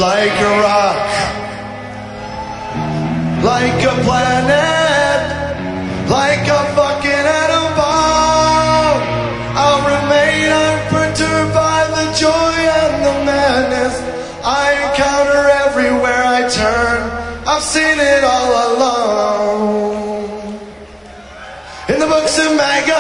like a rock, like a planet, like a fucking atom bomb. I'll remain unperturbed by the joy and the madness I encounter everywhere I turn. I've seen it all alone in the books and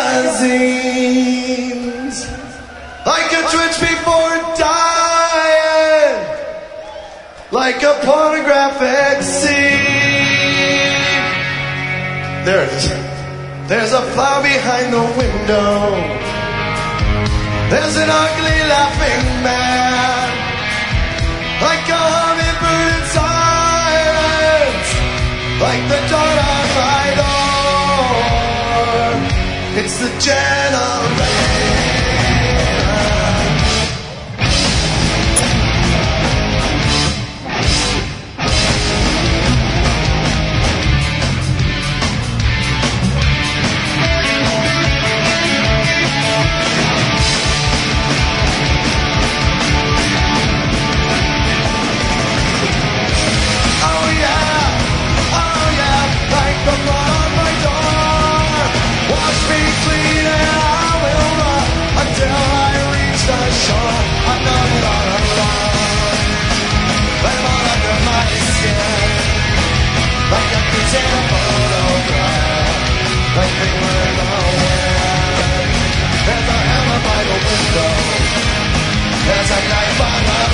magazines, like a twitch before dying, like a pornographic scene. There it is. There's a flower behind the window. There's an ugly laughing man, like a hummingbird in silence, like the dawn on my door. It's the generation. Like they were nowhere. There's a hammer by the window. There's a knife on the